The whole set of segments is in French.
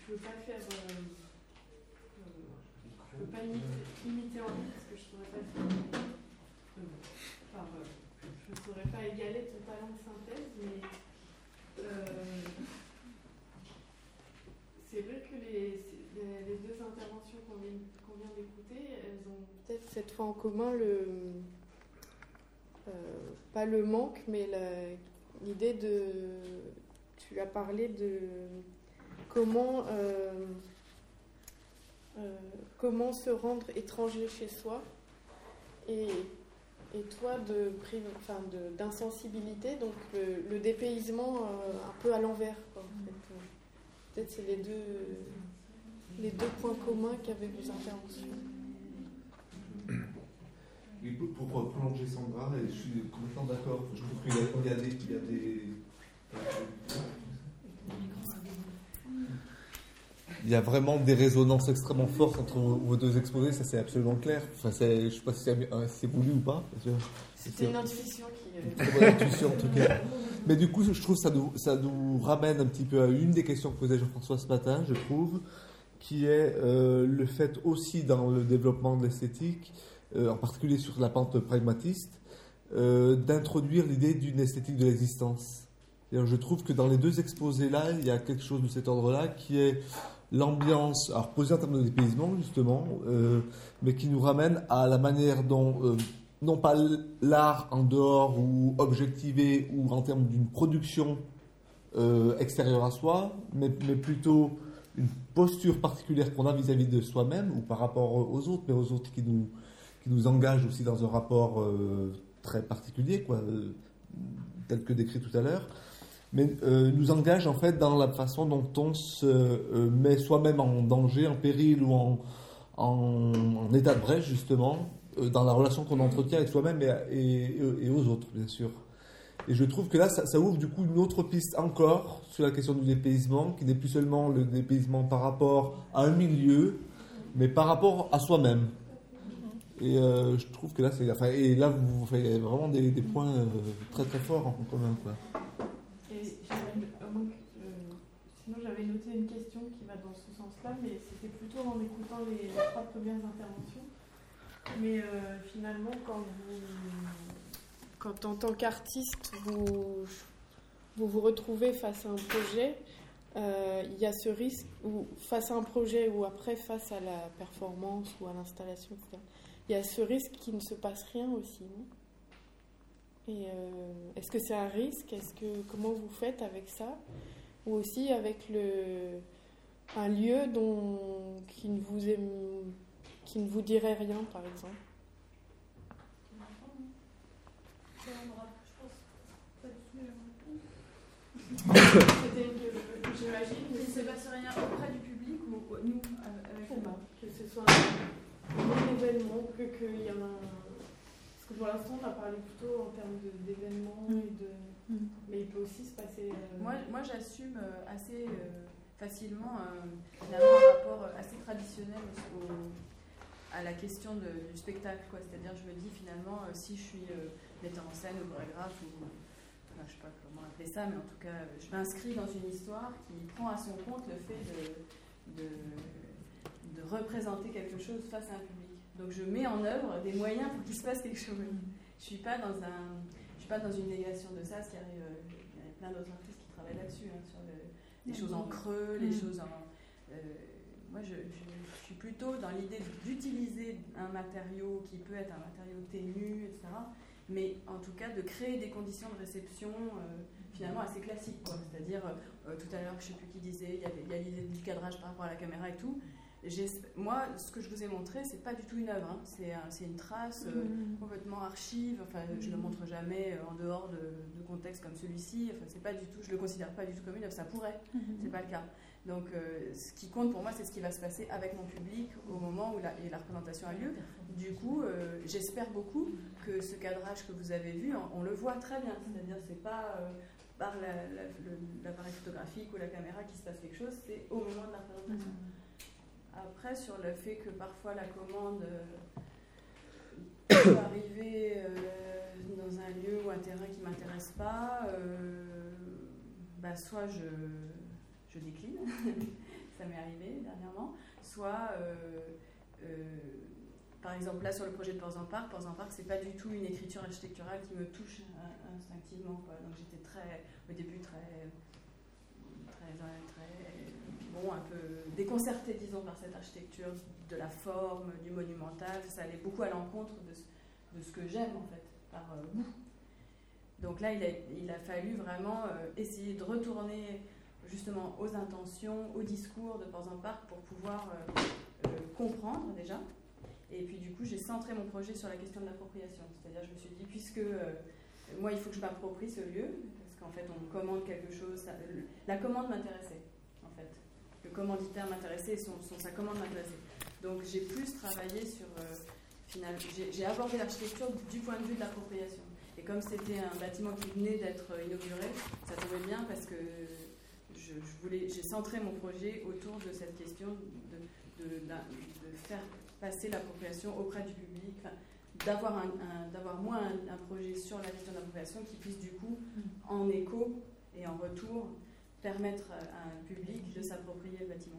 je veux pas faire. Je peux pas imiter en ligne parce que je saurais pas le faire. Je ne saurais pas égaler ton talent de synthèse, mais c'est vrai que les deux interventions qu'on vient d'écouter, elles ont peut-être cette fois en commun pas le manque, mais l'idée de... Tu as parlé de comment se rendre étranger chez soi et toi d'insensibilité, donc le dépaysement un peu à l'envers, quoi, en fait. Peut-être c'est les deux points communs qu'avaient vos interventions. Et pour prolonger Sandra, je suis complètement d'accord. Je trouve qu'il y a des il y a vraiment des résonances extrêmement fortes entre vos deux exposés, ça c'est absolument clair. Enfin, je ne sais pas si c'est voulu ou pas. C'était une intuition qui... Une bonne intuition en tout cas. Mais du coup, je trouve que ça nous ramène un petit peu à une des questions que posait Jean-François ce matin, je trouve, qui est le fait aussi dans le développement de l'esthétique, en particulier sur la pente pragmatiste, d'introduire l'idée d'une esthétique de l'existence. Je trouve que dans les deux exposés-là, il y a quelque chose de cet ordre-là qui est l'ambiance, alors posée en termes de dépaysement justement, mais qui nous ramène à la manière dont, non pas l'art en dehors ou objectivé ou en termes d'une production extérieure à soi, mais plutôt une posture particulière qu'on a vis-à-vis de soi-même ou par rapport aux autres, mais aux autres qui nous engagent aussi dans un rapport très particulier, quoi, tel que décrit tout à l'heure. Mais nous engage en fait dans la façon dont on se met soi-même en danger, en péril ou en état de brèche justement, dans la relation qu'on entretient avec soi-même et aux autres, bien sûr. Et je trouve que là, ça ouvre du coup une autre piste encore sur la question du dépaysement, qui n'est plus seulement le dépaysement par rapport à un milieu, mais par rapport à soi-même. Et je trouve que là, et là vous faites vraiment des points très très forts en commun, quoi. Sinon, j'avais noté une question qui va dans ce sens-là, mais c'était plutôt en écoutant les 3 premières interventions. Mais finalement, quand en tant qu'artiste, vous retrouvez face à un projet, il y a ce risque, ou face à un projet, ou après face à la performance ou à l'installation, etc., il y a ce risque qu'il ne se passe rien aussi, non ? Et est-ce que c'est un risque ? Comment vous faites avec ça ? Ou aussi avec un lieu qui ne vous dirait rien, par exemple. C'était j'imagine qu'il ne se passe rien auprès du public ou nous avec nous. Que ce soit un événement, qu'il y en a parce que pour l'instant on a parlé plutôt en termes d'événements mais il peut aussi se passer... Moi j'assume assez facilement un rapport assez traditionnel à la question du spectacle, quoi. C'est-à-dire je me dis finalement si je suis metteur en scène ou chorégraphe ou je ne sais pas comment appeler ça, mais en tout cas je m'inscris dans une histoire qui prend à son compte le fait de représenter quelque chose face à un public. Donc je mets en œuvre des moyens pour qu'il se passe quelque chose. Je suis pas dans une négation de ça, ce qui arrive. Il y a plein d'autres artistes qui travaillent là-dessus, sur les choses en creux, les choses en. Moi, je suis plutôt dans l'idée d'utiliser un matériau qui peut être un matériau ténu, etc. Mais en tout cas de créer des conditions de réception finalement assez classiques, quoi. C'est-à-dire tout à l'heure, je ne sais plus qui disait, il y a l'idée du cadrage par rapport à la caméra et tout. Moi, ce que je vous ai montré, c'est pas du tout une œuvre, hein. C'est une trace complètement archive. Enfin, je le montre jamais en dehors de contexte comme celui-ci. Enfin, c'est pas du tout, je le considère pas du tout comme une œuvre. Ça pourrait, c'est pas le cas. Donc, ce qui compte pour moi, c'est ce qui va se passer avec mon public au moment où la représentation a lieu. Du coup, j'espère beaucoup que ce cadrage que vous avez vu, on le voit très bien. C'est-à-dire, c'est pas par l'appareil photographique ou la caméra qu'il se passe quelque chose, c'est au moment de la représentation. Après, sur le fait que parfois la commande peut arriver dans un lieu ou un terrain qui ne m'intéresse pas, soit je décline, ça m'est arrivé dernièrement, soit, par exemple, là sur le projet de Ports en Parc, c'est pas du tout une écriture architecturale qui me touche instinctivement, quoi. Donc j'étais au début très bon, un peu déconcertée, disons, par cette architecture de la forme, du monumental. Ça allait beaucoup à l'encontre de ce que j'aime, en fait, par goût. Donc là, il a fallu vraiment essayer de retourner justement aux intentions, au discours de Ports en Parc pour pouvoir comprendre déjà. Et puis du coup, j'ai centré mon projet sur la question de l'appropriation. C'est-à-dire, je me suis dit, puisque moi, il faut que je m'approprie ce lieu, parce qu'en fait, on me commande quelque chose. La commande m'intéressait, en fait. Le commanditaire m'intéressait et sa commande m'intéressait. Donc j'ai plus travaillé sur... j'ai abordé l'architecture du point de vue de l'appropriation. Et comme c'était un bâtiment qui venait d'être inauguré, ça tombait bien parce que j'ai centré mon projet autour de cette question de faire passer l'appropriation auprès du public, d'avoir moins un projet sur la question de l'appropriation qui puisse du coup, en écho et en retour, permettre à un public de s'approprier le bâtiment.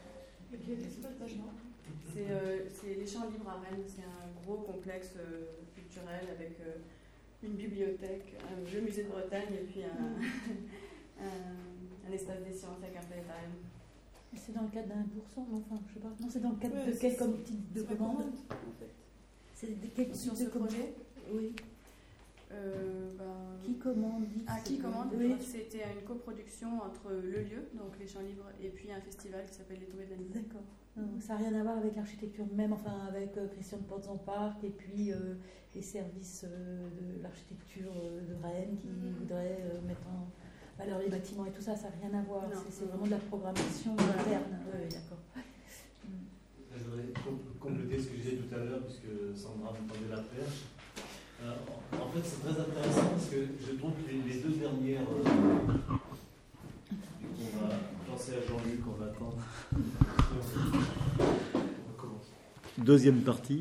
C'est les Champs Libres à Rennes, c'est un gros complexe culturel avec une bibliothèque, un vieux musée de Bretagne et puis un espace des sciences avec un planétarium. C'est dans le cadre d'un bourson, enfin, je sais pas. Non, c'est dans le cadre de quel type de commande en fait. C'est quel type de projet? Oui. Qui commande? Qui commande? Oui. C'était une coproduction entre le lieu, donc les Champs Libres, et puis un festival qui s'appelle Les Tombées de la Nuit. D'accord. Donc, ça n'a rien à voir avec l'architecture même, enfin avec Christian de Ports en Parc et puis les services de l'architecture de Rennes qui voudraient mettre en valeur les bâtiments et tout ça, ça n'a rien à voir. C'est vraiment de la programmation interne. Oui, d'accord. Je voudrais compléter ce que je disais tout à l'heure, puisque Sandra me tendait la perche. En fait, c'est très intéressant parce que je trouve que les deux dernières. On va penser à Jean-Luc, on va attendre. On commence. Deuxième partie.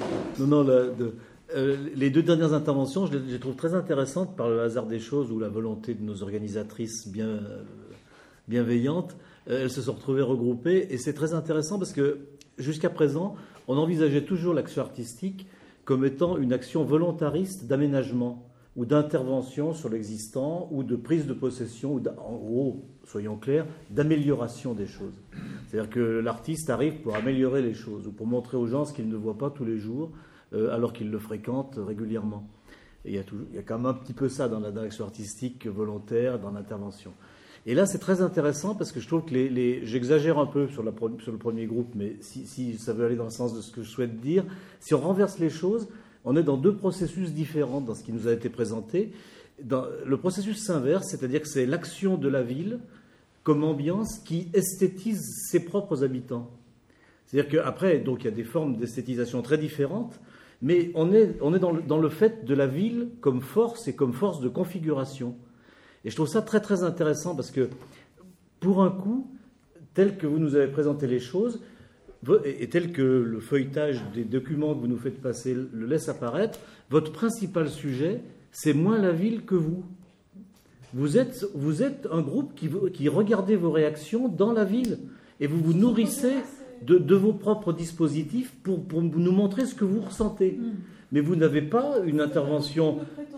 Les deux dernières interventions, je les trouve très intéressantes par le hasard des choses ou la volonté de nos organisatrices bienveillantes. Elles se sont retrouvées regroupées et c'est très intéressant parce que jusqu'à présent, on envisageait toujours l'action artistique comme étant une action volontariste d'aménagement ou d'intervention sur l'existant ou de prise de possession ou en gros, soyons clairs, d'amélioration des choses. C'est-à-dire que l'artiste arrive pour améliorer les choses ou pour montrer aux gens ce qu'ils ne voient pas tous les jours alors qu'ils le fréquentent régulièrement. Et il y a quand même un petit peu ça dans la direction artistique volontaire, dans l'intervention. Et là, c'est très intéressant parce que je trouve que j'exagère un peu sur le premier groupe, mais si ça veut aller dans le sens de ce que je souhaite dire, si on renverse les choses, on est dans deux processus différents dans ce qui nous a été présenté. Dans le processus s'inverse, c'est-à-dire que c'est l'action de la ville comme ambiance qui esthétise ses propres habitants. C'est-à-dire qu'après, donc, il y a des formes d'esthétisation très différentes, mais on est dans le fait de la ville comme force et comme force de configuration. Et je trouve ça très très intéressant parce que, pour un coup, tel que vous nous avez présenté les choses, et tel que le feuilletage des documents que vous nous faites passer le laisse apparaître, votre principal sujet, c'est moins la ville que vous. Vous êtes un groupe qui regardez vos réactions dans la ville et vous vous nourrissez de vos propres dispositifs pour nous montrer ce que vous ressentez. Mais vous n'avez pas une intervention...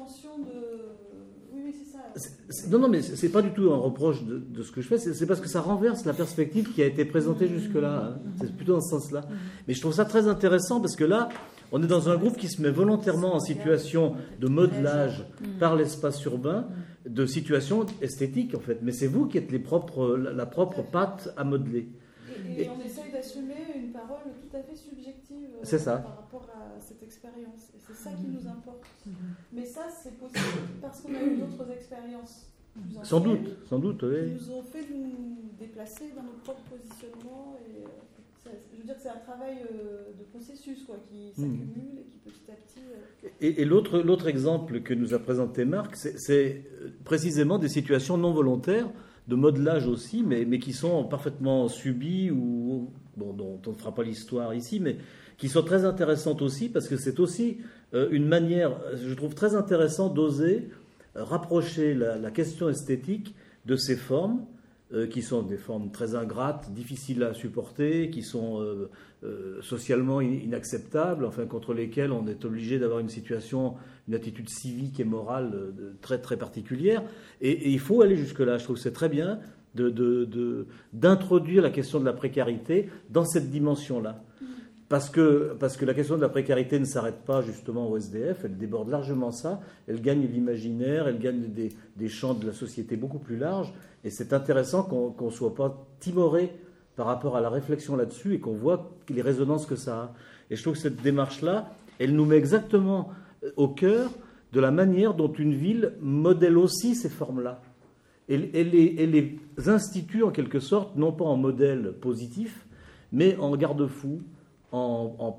Non, mais c'est pas du tout un reproche de ce que je fais, c'est parce que ça renverse la perspective qui a été présentée jusque-là. Hein. C'est plutôt dans ce sens-là. Mais je trouve ça très intéressant parce que là, on est dans un groupe qui se met volontairement en situation de modelage par l'espace urbain, de situation esthétique en fait. Mais c'est vous qui êtes la propre patte à modeler. Et on essaye d'assumer une parole tout à fait subjective par rapport à cette expérience. Et c'est ça qui nous importe. Mais ça, c'est possible parce qu'on a eu d'autres expériences. Sans doute, oui. Qui nous ont fait nous déplacer dans nos propres positionnements. Et, je veux dire que c'est un travail de processus qui s'accumule et qui petit à petit... Et l'autre exemple que nous a présenté Marc, c'est précisément des situations non volontaires, de modelage aussi, mais qui sont parfaitement subies ou dont on ne fera pas l'histoire ici, mais qui sont très intéressantes aussi parce que c'est aussi une manière, je trouve très intéressant d'oser rapprocher la question esthétique de ses formes, qui sont des formes très ingrates, difficiles à supporter, qui sont socialement inacceptables, enfin contre lesquelles on est obligé d'avoir une attitude civique et morale très très particulière. Et il faut aller jusque-là. Je trouve que c'est très bien d'introduire la question de la précarité dans cette dimension-là. Parce que la question de la précarité ne s'arrête pas justement au SDF, elle déborde largement ça, elle gagne l'imaginaire, elle gagne des champs de la société beaucoup plus larges, et c'est intéressant qu'on ne soit pas timoré par rapport à la réflexion là-dessus et qu'on voit les résonances que ça a. Et je trouve que cette démarche-là, elle nous met exactement au cœur de la manière dont une ville modèle aussi ces formes-là. Elle les institue en quelque sorte, non pas en modèle positif, mais en garde-fou, en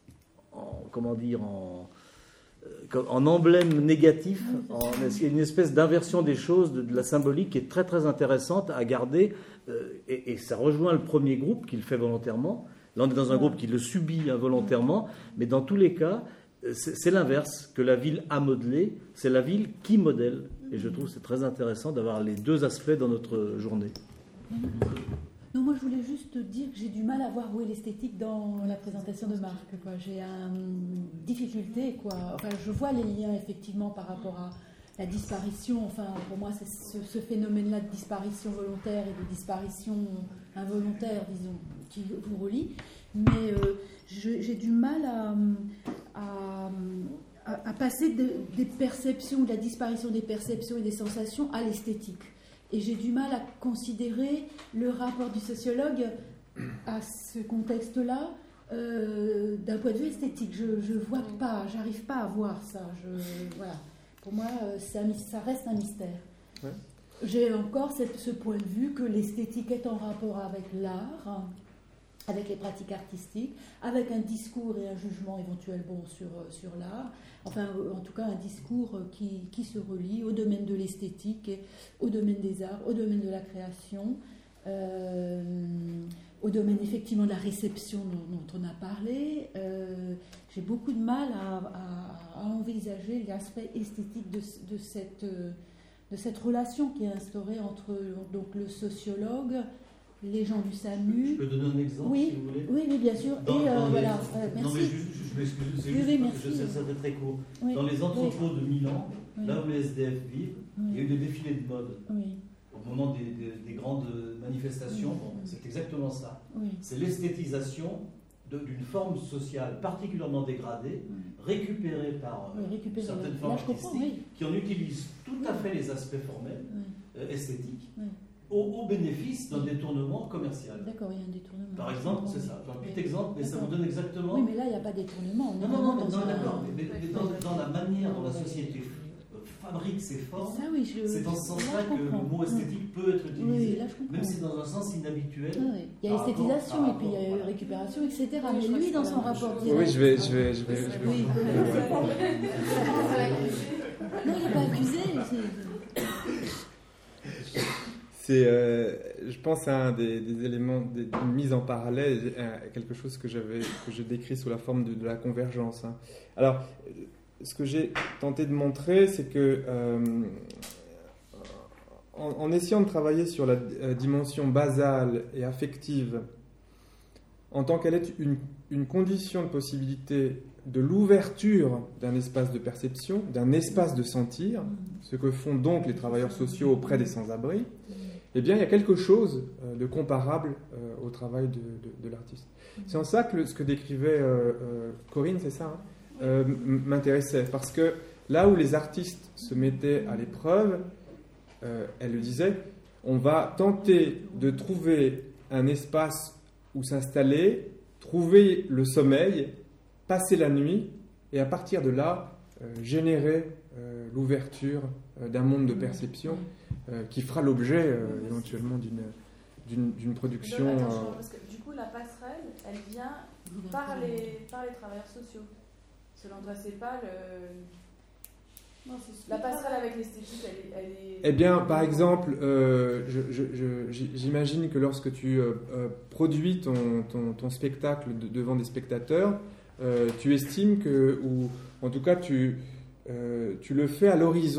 emblème négatif, il y a une espèce d'inversion des choses, de la symbolique qui est très très intéressante à garder, et ça rejoint le premier groupe qui le fait volontairement. Là on est dans un groupe qui le subit involontairement, mais dans tous les cas c'est l'inverse, que la ville a modelé, c'est la ville qui modèle, et je trouve que c'est très intéressant d'avoir les deux aspects dans notre journée. Non, moi je voulais juste dire que j'ai du mal à voir où est l'esthétique dans la présentation de Marc. J'ai une difficulté. Enfin, je vois les liens effectivement par rapport à la disparition. Enfin, pour moi, c'est ce phénomène-là de disparition volontaire et de disparition involontaire, disons, qui vous relie. Mais j'ai du mal à passer des perceptions, de la disparition des perceptions et des sensations à l'esthétique. Et j'ai du mal à considérer le rapport du sociologue à ce contexte-là d'un point de vue esthétique. Je vois pas, j'arrive pas à voir ça. Voilà. Pour moi, ça reste un mystère. Ouais. J'ai encore ce point de vue que l'esthétique est en rapport avec l'art, avec les pratiques artistiques, avec un discours et un jugement éventuel sur l'art, enfin en tout cas un discours qui se relie au domaine de l'esthétique, et au domaine des arts, au domaine de la création, au domaine effectivement de la réception dont on a parlé. J'ai beaucoup de mal à envisager l'aspect esthétique de cette relation qui est instaurée entre donc, le sociologue, les gens du SAMU. Je peux donner un exemple, oui, si vous voulez. Oui, bien sûr. Voilà. Merci. Non, mais je m'excuse, c'est juste parce que je sais que ça va être très court. Oui. Dans les entrepôts de Milan, là où les SDF vivent, il y a eu des défilés de mode. Oui. Au moment des grandes manifestations, bon, c'est exactement ça. Oui. C'est l'esthétisation d'une forme sociale particulièrement dégradée, récupérée par certaines formes artistiques, qui en utilisent tout à fait les aspects formels, esthétiques, au bénéfice d'un détournement commercial. D'accord, il y a un détournement. Par exemple, c'est ça. J'ai un petit exemple, mais ça vous donne exactement... Oui, mais là, il n'y a pas de détournement. Non, d'accord. Mais dans la manière dont la société fabrique ses formes, c'est dans ce sens-là que le mot esthétique peut être utilisé. Oui, là, je comprends. Même si c'est dans un sens inhabituel. Oui. Il y a esthétisation, et puis il y a récupération, etc. Mais lui, dans son rapport direct... Oui, je vais. Oui. Non, il n'est pas accusé. Je pense à un des éléments d'une mise en parallèle, quelque chose que je décris sous la forme de la convergence. Alors, ce que j'ai tenté de montrer, c'est que en essayant de travailler sur la dimension basale et affective, en tant qu'elle est une condition de possibilité de l'ouverture d'un espace de perception, d'un espace de sentir, ce que font donc les travailleurs sociaux auprès des sans-abri, eh bien, il y a quelque chose de comparable au travail de l'artiste. C'est en ça que ce que décrivait Corinne, c'est ça, m'intéressait. Parce que là où les artistes se mettaient à l'épreuve, elle le disait, on va tenter de trouver un espace où s'installer, trouver le sommeil, passer la nuit, et à partir de là, générer l'ouverture d'un monde de perception qui fera l'objet éventuellement d'une production. Donc, attention, parce que du coup, la passerelle, elle vient par les travailleurs sociaux. Selon toi, c'est pas le... Non, la passerelle avec l'esthétique, elle est... Eh bien, par exemple, j'imagine que lorsque tu produis ton spectacle devant des spectateurs, tu estimes que, ou en tout cas tu le fais à l'horizon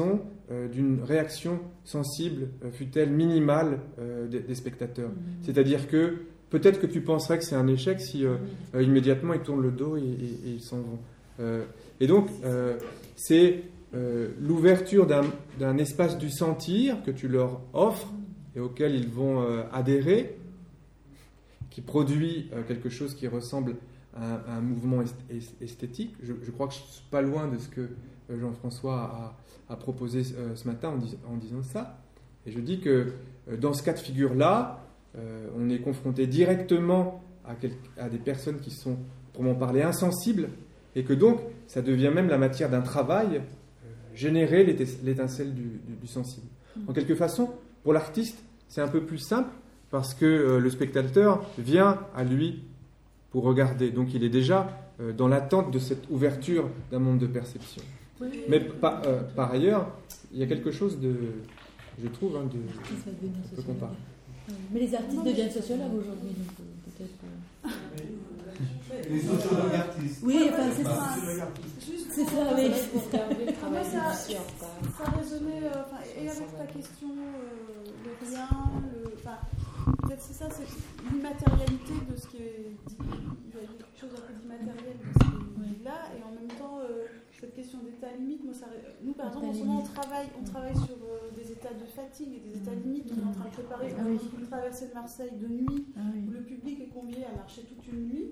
d'une réaction sensible, fût-elle minimale, des spectateurs. C'est-à-dire que peut-être que tu penserais que c'est un échec si immédiatement ils tournent le dos et ils s'en vont. Et donc, c'est l'ouverture d'un espace du sentir que tu leur offres et auquel ils vont adhérer, qui produit quelque chose qui ressemble à un mouvement esthétique. Je crois que je ne suis pas loin de ce que Jean-François a proposé ce matin en disant ça. Et je dis que dans ce cas de figure-là, on est confronté directement à des personnes qui sont, pour m'en parler, insensibles, et que donc ça devient même la matière d'un travail, générer l'étincelle du sensible. En quelque façon, pour l'artiste, c'est un peu plus simple, parce que le spectateur vient à lui pour regarder. Donc il est déjà dans l'attente de cette ouverture d'un monde de perception. Oui. Mais par ailleurs, il y a quelque chose de, je trouve, de peu comparer. Mais les artistes deviennent sociologues aujourd'hui, donc peut-être. Les sociologues artistes. Oui, enfin, c'est ça. C'est ça, oui. Moi, ça résonnait, et avec ta question, le rien, peut-être c'est ça, c'est l'immatérialité de ce qui est dit. Il y a quelque chose un peu d'immatériel de ce qui est dit là, et en même temps, cette question d'état limite, nous par exemple, en ce moment, on travaille sur des états de fatigue et des états limites. On est en train de préparer une traversée de Marseille de nuit, où le public est convié à marcher toute une nuit.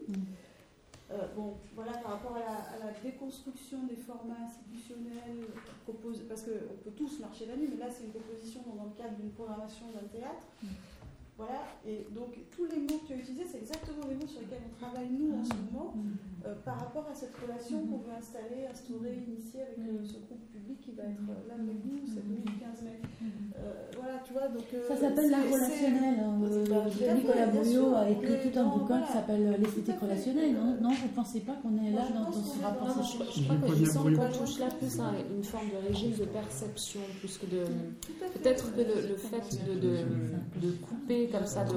Voilà, par rapport à la déconstruction des formats institutionnels proposés, parce qu'on peut tous marcher la nuit, mais là c'est une proposition dans le cadre d'une programmation d'un théâtre. Voilà, et donc tous les mots que tu as utilisés, c'est exactement les mots sur lesquels on travaille nous en ce moment, par rapport à cette relation qu'on veut instaurer, initier avec ce groupe public qui va être là avec nous cette nuit du 15 mai. Voilà, tu vois, donc... ça s'appelle l'art relationnel. Nicolas Bouillot a écrit tout un bouquin qui s'appelle l'esthétique relationnelle. Non, vous ne pensez pas qu'on est là dans ce rapport? Je crois qu'on touche là plus à une forme de régime de perception, plus que de... Peut-être que le fait de couper comme ça,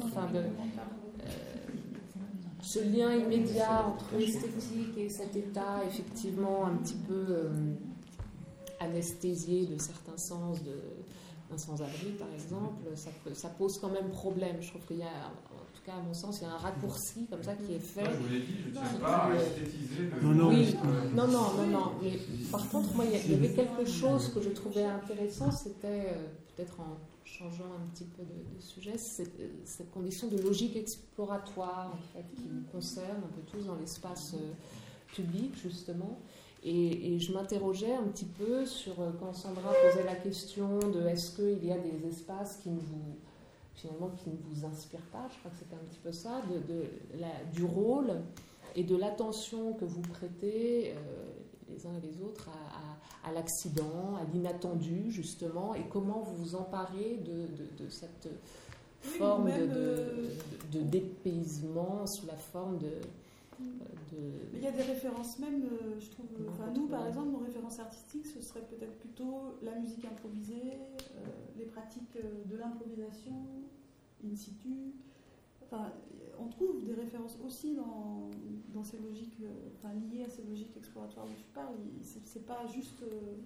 ce lien immédiat entre l'esthétique et cet état effectivement un petit peu anesthésié de certains sens, un sans-abri par exemple, ça pose quand même problème. Je trouve qu'il y a, en tout cas à mon sens, il y a un raccourci comme ça qui est fait. Je vous l'ai dit, je ne tiens pas à esthétiser le... Non, mais par contre, moi, il y avait quelque chose que je trouvais intéressant, c'était peut-être en changeant un petit peu de sujet, cette condition de logique exploratoire en fait, qui nous concerne un peu tous dans l'espace public justement. Et je m'interrogeais un petit peu sur, quand Sandra posait la question de est-ce qu'il y a des espaces qui ne vous inspirent pas, je crois que c'était un petit peu ça, du rôle et de l'attention que vous prêtez les uns et les autres à l'accident, à l'inattendu justement, et comment vous vous emparez de cette forme de dépaysement sous la forme de... Il y a des références même, je trouve, nous par exemple, nos références artistiques, ce serait peut-être plutôt la musique improvisée, les pratiques de l'improvisation, in situ. On trouve des références aussi dans ces logiques, liées à ces logiques exploratoires dont tu parles. C'est pas juste...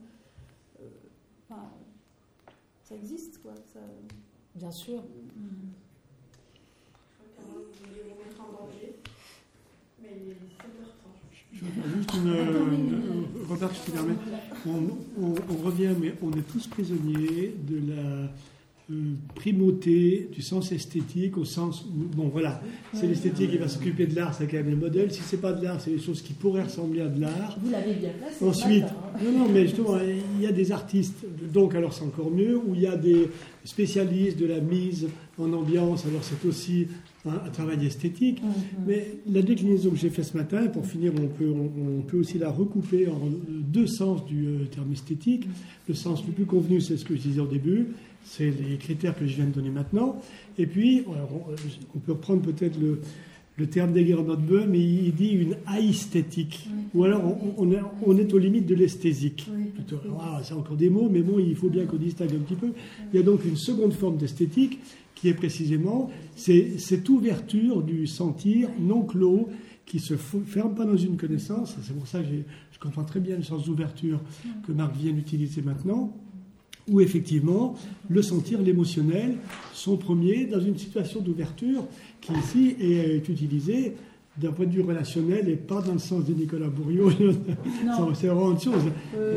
ça existe, quoi. Ça... Bien sûr. Vous voulez vous mettre en danger, mais il est 7h30. Je vais juste une remarque, si tu permets. On revient, mais on est tous prisonniers de la primauté du sens esthétique, au sens où, bon voilà, c'est l'esthétique qui va s'occuper de l'art, c'est quand même le modèle. Si c'est pas de l'art, c'est des choses qui pourraient ressembler à de l'art. Vous l'avez bien placé. Ensuite, non, mais justement, il y a des artistes, donc alors c'est encore mieux, où il y a des spécialistes de la mise en ambiance, alors c'est aussi un travail esthétique. Mais la déclinaison que j'ai faite ce matin, pour finir, on peut aussi la recouper en deux sens du terme esthétique. Le sens le plus convenu, c'est ce que je disais au début, c'est les critères que je viens de donner maintenant. Et puis, on peut reprendre peut-être le terme d'Eger-Notbeu, mais il dit une aesthétique. Ou alors, on est aux limites de l'esthésique. C'est encore des mots, mais bon, il faut bien qu'on distingue un petit peu. Il y a donc une seconde forme d'esthétique, qui est précisément cette ouverture du sentir non clos, qui ne se ferme pas dans une connaissance. C'est pour ça que je comprends très bien le sens d'ouverture que Marc vient d'utiliser maintenant. où effectivement le sentir, l'émotionnel sont premiers dans une situation d'ouverture qui ici est utilisée d'un point de vue relationnel et pas dans le sens de Nicolas Bourriaud. C'est vraiment autre chose.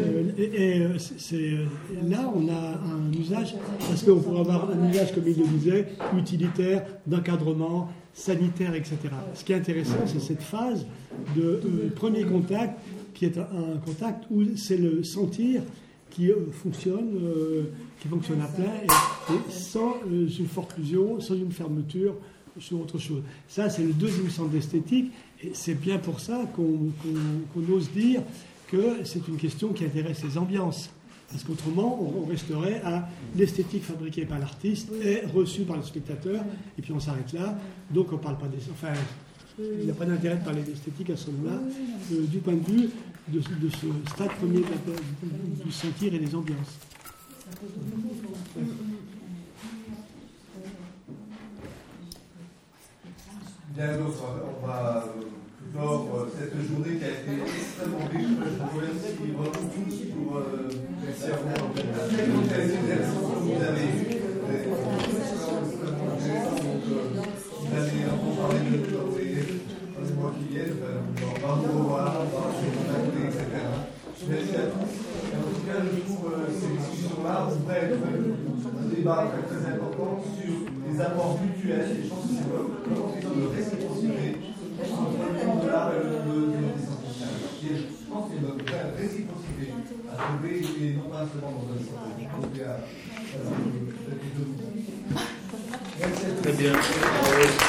Là, on a un usage, parce qu'on pourrait avoir un usage, comme il le disait, utilitaire, d'encadrement, sanitaire, etc. Ce qui est intéressant, c'est cette phase de premier contact, qui est un contact où c'est le sentir qui fonctionne à plein et sans une forclusion, sans une fermeture sur autre chose. Ça, c'est le deuxième centre d'esthétique, et c'est bien pour ça qu'on ose dire que c'est une question qui intéresse les ambiances. Parce qu'autrement, on resterait à l'esthétique fabriquée par l'artiste et reçue par le spectateur, et puis on s'arrête là. Donc on ne parle pas des... Enfin, il n'y a pas d'intérêt de parler d'esthétique à ce moment-là, du point de vue de ce stade premier du sentir et des ambiances. Bien, donc on va clore cette journée qui a été extrêmement riche. Je vous remercie vraiment tous pour vous avez eu. Vous allez entendre parler de nous dans les mois qui viennent. On va vous revoir, on va se contacter, etc. Merci à tous. En tout cas, je trouve ces discussions-là ouvrent un débat très important sur les apports mutuels. Et je pense que c'est vraiment question de réciprocité entre le monde de l'art et le monde des sciences sociales. Et je pense qu'il y a une vraie réciprocité à trouver, et non pas seulement dans un sens. Je pense qu'il y a Très bien.